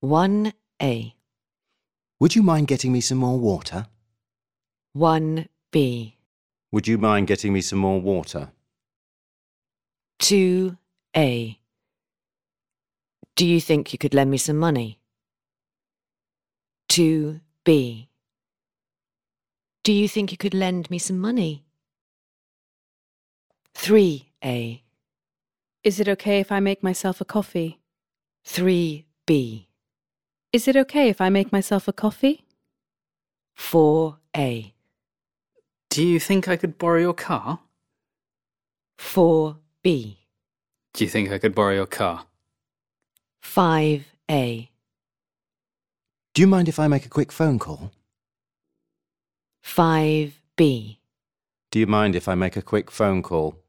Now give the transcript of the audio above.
1A. Would you mind getting me some more water? 1B. Would you mind getting me some more water? 2A. Do you think you could lend me some money? 2B. Do you think you could lend me some money? 3A. Is it okay if I make myself a coffee? 3B. Is it okay if I make myself a coffee? 4A. Do you think I could borrow your car? 4B. Do you think I could borrow your car? 5A. Do you mind if I make a quick phone call? 5B. Do you mind if I make a quick phone call?